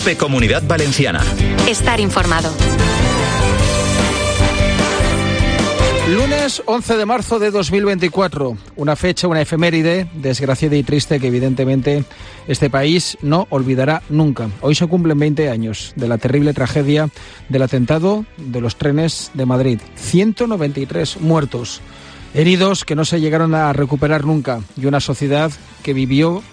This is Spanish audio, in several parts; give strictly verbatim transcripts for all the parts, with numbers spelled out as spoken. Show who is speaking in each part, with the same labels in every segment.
Speaker 1: COPE Comunidad Valenciana.
Speaker 2: Estar informado.
Speaker 3: Lunes once de marzo de dos mil veinticuatro, una fecha, una efeméride desgraciada y triste que evidentemente este país no olvidará nunca. Hoy se cumplen veinte años de la terrible tragedia del atentado de los trenes de Madrid. ciento noventa y tres muertos, heridos que no se llegaron a recuperar nunca y una sociedad que vivió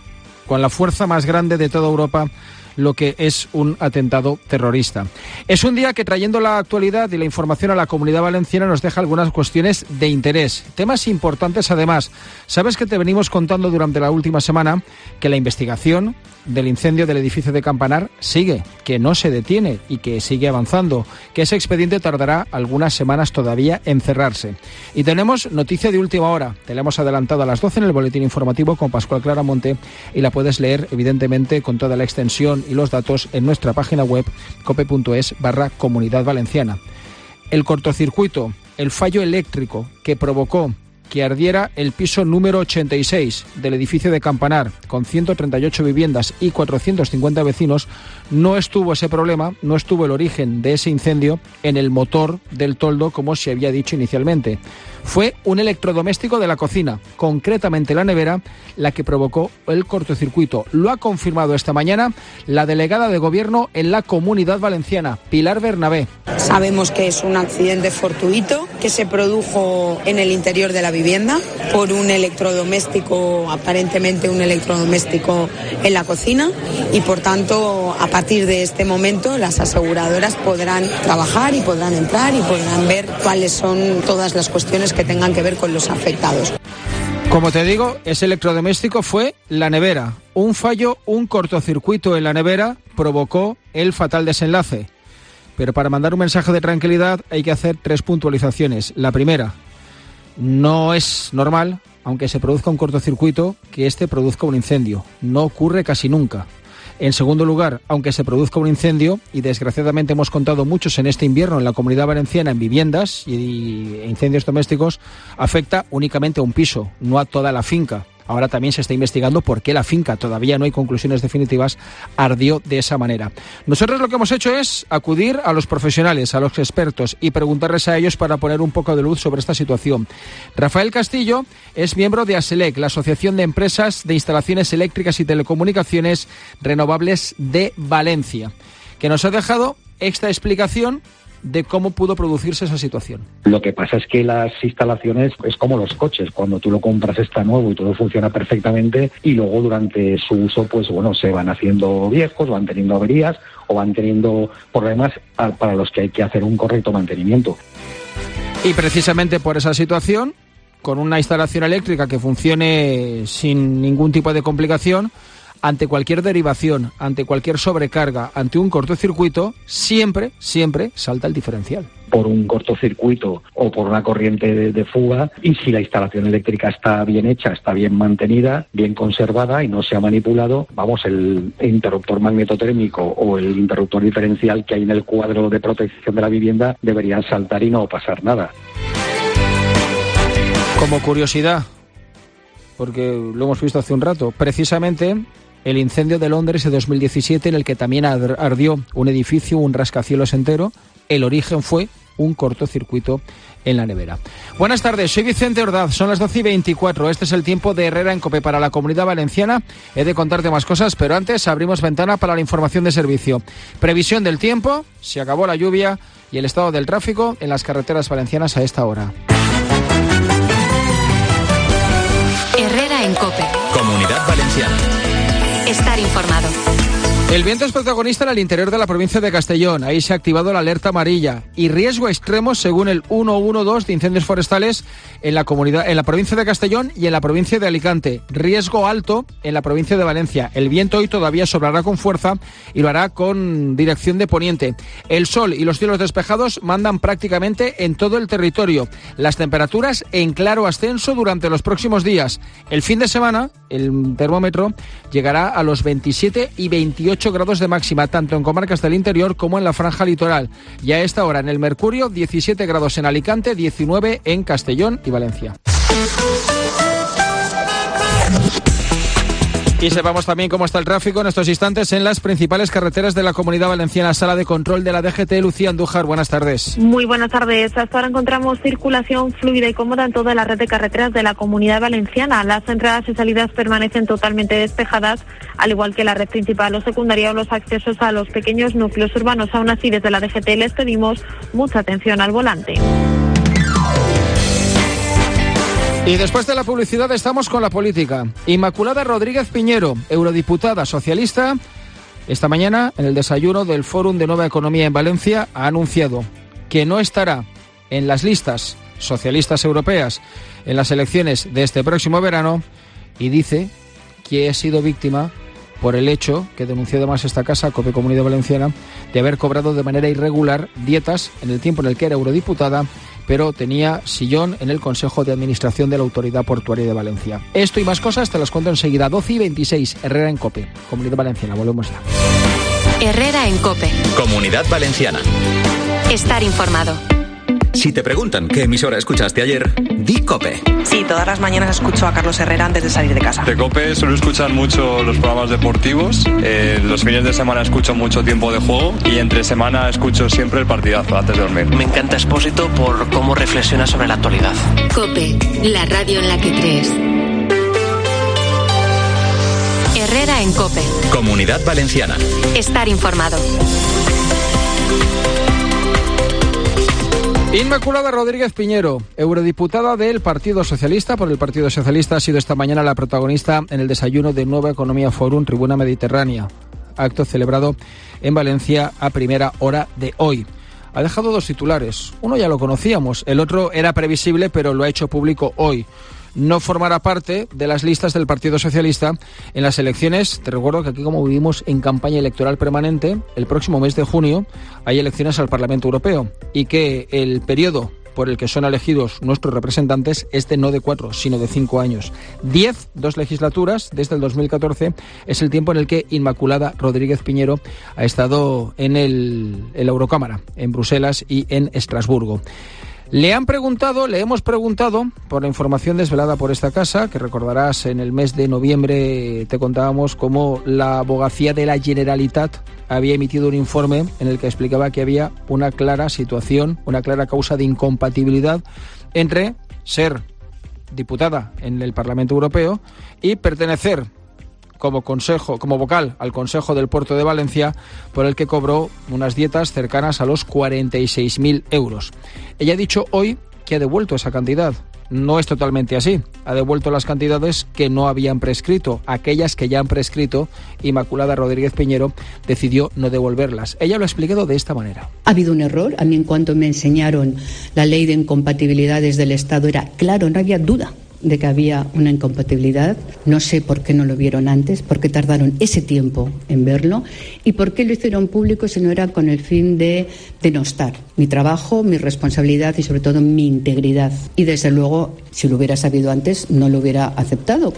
Speaker 3: con la fuerza más grande de toda Europa lo que es un atentado terrorista. Es un día que, trayendo la actualidad y la información a la Comunidad Valenciana, nos deja algunas cuestiones de interés. Temas importantes, además. Sabes que te venimos contando durante la última semana que la investigación del incendio del edificio de Campanar sigue, que no se detiene y que sigue avanzando, que ese expediente tardará algunas semanas todavía en cerrarse. Y tenemos noticia de última hora. Te la hemos adelantado a las doce en el boletín informativo con Pascual Claramonte y la puedes leer, evidentemente, con toda la extensión y los datos en nuestra página web cope.es barra Comunidad Valenciana. El cortocircuito, el fallo eléctrico que provocó que ardiera el piso número ochenta y seis del edificio de Campanar, con ciento treinta y ocho viviendas y cuatrocientos cincuenta vecinos, no estuvo ese problema, no estuvo el origen de ese incendio en el motor del toldo, como se había dicho inicialmente. Fue un electrodoméstico de la cocina, concretamente la nevera, la que provocó el cortocircuito. Lo ha confirmado esta mañana la delegada de Gobierno en la Comunidad Valenciana, Pilar Bernabé.
Speaker 4: Sabemos que es un accidente fortuito que se produjo en el interior de la vivienda por un electrodoméstico, aparentemente un electrodoméstico en la cocina, y por tanto a partir de este momento las aseguradoras podrán trabajar y podrán entrar y podrán ver cuáles son todas las cuestiones que tengan que ver con los afectados.
Speaker 3: Como te digo, ese electrodoméstico fue la nevera. Un fallo, un cortocircuito en la nevera provocó el fatal desenlace. Pero para mandar un mensaje de tranquilidad hay que hacer tres puntualizaciones. La primera, no es normal, aunque se produzca un cortocircuito, que este produzca un incendio. No ocurre casi nunca. En segundo lugar, aunque se produzca un incendio, y desgraciadamente hemos contado muchos en este invierno en la Comunidad Valenciana en viviendas y incendios domésticos, afecta únicamente a un piso, no a toda la finca. Ahora también se está investigando por qué la finca, todavía no hay conclusiones definitivas, ardió de esa manera. Nosotros lo que hemos hecho es acudir a los profesionales, a los expertos y preguntarles a ellos para poner un poco de luz sobre esta situación. Rafael Castillo es miembro de ASELEC, la Asociación de Empresas de Instalaciones Eléctricas y Telecomunicaciones Renovables de Valencia, que nos ha dejado esta explicación de cómo pudo producirse esa situación.
Speaker 5: Lo que pasa es que las instalaciones es como los coches, cuando tú lo compras está nuevo y todo funciona perfectamente y luego durante su uso pues bueno se van haciendo viejos, van teniendo averías o van teniendo problemas para los que hay que hacer un correcto mantenimiento.
Speaker 3: Y precisamente por esa situación, con una instalación eléctrica que funcione sin ningún tipo de complicación, ante cualquier derivación, ante cualquier sobrecarga, ante un cortocircuito, siempre, siempre salta el diferencial.
Speaker 5: Por un cortocircuito o por una corriente de, de fuga, y si la instalación eléctrica está bien hecha, está bien mantenida, bien conservada y no se ha manipulado, vamos, el interruptor magnetotérmico o el interruptor diferencial que hay en el cuadro de protección de la vivienda deberían saltar y no pasar nada.
Speaker 3: Como curiosidad, porque lo hemos visto hace un rato, precisamente el incendio de Londres de dos mil diecisiete, en el que también ardió un edificio, un rascacielos entero, el origen fue un cortocircuito en la nevera. Buenas tardes, soy Vicente Ordaz, son las doce y veinticuatro, este es el tiempo de Herrera en COPE para la Comunidad Valenciana. He de contarte más cosas, pero antes abrimos ventana para la información de servicio. Previsión del tiempo, se acabó la lluvia y el estado del tráfico en las carreteras valencianas a esta hora.
Speaker 2: Herrera en COPE.
Speaker 1: Comunidad Valenciana.
Speaker 2: Estar informado.
Speaker 3: El viento es protagonista en el interior de la provincia de Castellón. Ahí se ha activado la alerta amarilla y riesgo extremo según el ciento doce de incendios forestales en la comunidad, en la provincia de Castellón y en la provincia de Alicante. Riesgo alto en la provincia de Valencia. El viento hoy todavía soplará con fuerza y lo hará con dirección de poniente. El sol y los cielos despejados mandan prácticamente en todo el territorio. Las temperaturas en claro ascenso durante los próximos días. El fin de semana, el termómetro llegará a los veintisiete y veintiocho grados de máxima, tanto en comarcas del interior como en la franja litoral. Y a esta hora en el Mercurio, diecisiete grados en Alicante, diecinueve en Castellón y Valencia. Y sepamos también cómo está el tráfico en estos instantes en las principales carreteras de la Comunidad Valenciana. Sala de control de la D G T, Lucía Andújar, buenas tardes.
Speaker 6: Muy buenas tardes. Hasta ahora encontramos circulación fluida y cómoda en toda la red de carreteras de la Comunidad Valenciana. Las entradas y salidas permanecen totalmente despejadas, al igual que la red principal o secundaria o los accesos a los pequeños núcleos urbanos. Aún así, desde la D G T les pedimos mucha atención al volante.
Speaker 3: Y después de la publicidad estamos con la política. Inmaculada Rodríguez Piñero, eurodiputada socialista, esta mañana en el desayuno del Fórum de Nueva Economía en Valencia ha anunciado que no estará en las listas socialistas europeas en las elecciones de este próximo verano y dice que ha sido víctima por el hecho, que denunció además esta casa, COPE Comunidad Valenciana, de haber cobrado de manera irregular dietas en el tiempo en el que era eurodiputada, pero tenía sillón en el Consejo de Administración de la Autoridad Portuaria de Valencia. Esto y más cosas te las cuento enseguida. doce y veintiséis, Herrera en COPE, Comunidad Valenciana. Volvemos ya.
Speaker 2: Herrera en COPE.
Speaker 1: Comunidad Valenciana.
Speaker 2: Estar informado.
Speaker 1: Si te preguntan qué emisora escuchaste ayer, di COPE.
Speaker 7: Sí, todas las mañanas escucho a Carlos Herrera antes de salir de casa.
Speaker 8: De COPE suelo escuchar mucho los programas deportivos, eh, los fines de semana escucho mucho Tiempo de Juego y entre semana escucho siempre el partidazo antes de dormir.
Speaker 9: Me encanta Expósito por cómo reflexiona sobre la actualidad.
Speaker 2: COPE, la radio en la que crees. Herrera en COPE.
Speaker 1: Comunidad Valenciana.
Speaker 2: Estar informado.
Speaker 3: Inmaculada Rodríguez Piñero, eurodiputada del Partido Socialista. Por el Partido Socialista ha sido esta mañana la protagonista en el desayuno de Nueva Economía Forum Tribuna Mediterránea, acto celebrado en Valencia a primera hora de hoy. Ha dejado dos titulares. Uno ya lo conocíamos, el otro era previsible, pero lo ha hecho público hoy. No formará parte de las listas del Partido Socialista en las elecciones. Te recuerdo que aquí, como vivimos en campaña electoral permanente, el próximo mes de junio hay elecciones al Parlamento Europeo y que el periodo por el que son elegidos nuestros representantes es de no de cuatro, sino de cinco años. Diez, dos legislaturas, desde el dos mil catorce, es el tiempo en el que Inmaculada Rodríguez Piñero ha estado en, el, en la Eurocámara, en Bruselas y en Estrasburgo. Le han preguntado, le hemos preguntado, por la información desvelada por esta casa, que recordarás en el mes de noviembre te contábamos cómo la Abogacía de la Generalitat había emitido un informe en el que explicaba que había una clara situación, una clara causa de incompatibilidad entre ser diputada en el Parlamento Europeo y pertenecer como consejo, como vocal al Consejo del Puerto de Valencia, por el que cobró unas dietas cercanas a los cuarenta y seis mil euros. Ella ha dicho hoy que ha devuelto esa cantidad. No es totalmente así. Ha devuelto las cantidades que no habían prescrito. Aquellas que ya han prescrito, Inmaculada Rodríguez Piñero decidió no devolverlas. Ella lo ha explicado de esta manera.
Speaker 10: Ha habido un error. A mí, en cuanto me enseñaron la ley de incompatibilidades del Estado, era claro, no había duda de que había una incompatibilidad. No sé por qué no lo vieron antes, por qué tardaron ese tiempo en verlo y por qué lo hicieron público si no era con el fin de denostar mi trabajo, mi responsabilidad y sobre todo mi integridad. Y desde luego, si lo hubiera sabido antes, no lo hubiera aceptado.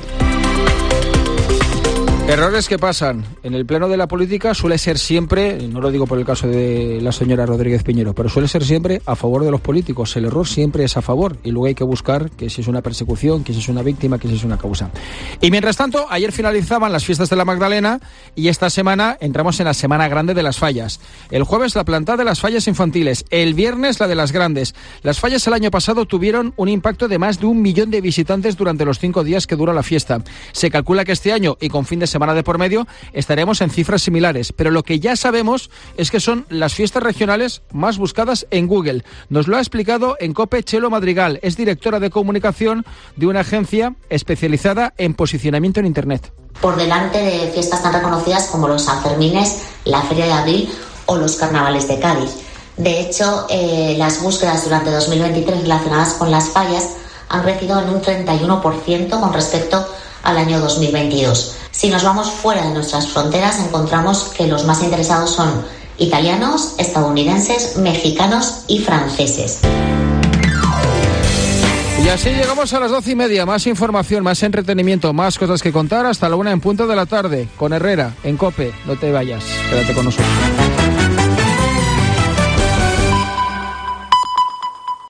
Speaker 3: Errores que pasan en el pleno de la política suele ser siempre, no lo digo por el caso de la señora Rodríguez Piñero, pero suele ser siempre a favor de los políticos. El error siempre es a favor y luego hay que buscar que si es una persecución, que si es una víctima, que si es una causa. Y mientras tanto, ayer finalizaban las fiestas de la Magdalena y esta semana entramos en la semana grande de las fallas. El jueves la plantada de las fallas infantiles, el viernes la de las grandes. Las fallas el año pasado tuvieron un impacto de más de un millón de visitantes durante los cinco días que dura la fiesta. Se calcula que este año y con fin de semana de por medio estaremos en cifras similares, pero lo que ya sabemos es que son las fiestas regionales más buscadas en Google. Nos lo ha explicado en COPE Chelo Madrigal, es directora de comunicación de una agencia especializada en posicionamiento en Internet.
Speaker 11: Por delante de fiestas tan reconocidas como los Sanfermines, la Feria de Abril o los Carnavales de Cádiz. De hecho, eh, las búsquedas durante dos mil veintitrés relacionadas con las fallas han crecido en un treinta y uno por ciento con respecto al año dos mil veintidós. Si nos vamos fuera de nuestras fronteras, encontramos que los más interesados son italianos, estadounidenses, mexicanos y franceses.
Speaker 3: Y así llegamos a las doce y media. Más información, más entretenimiento, más cosas que contar hasta la una en punto de la tarde con Herrera en COPE. No te vayas, quédate con nosotros.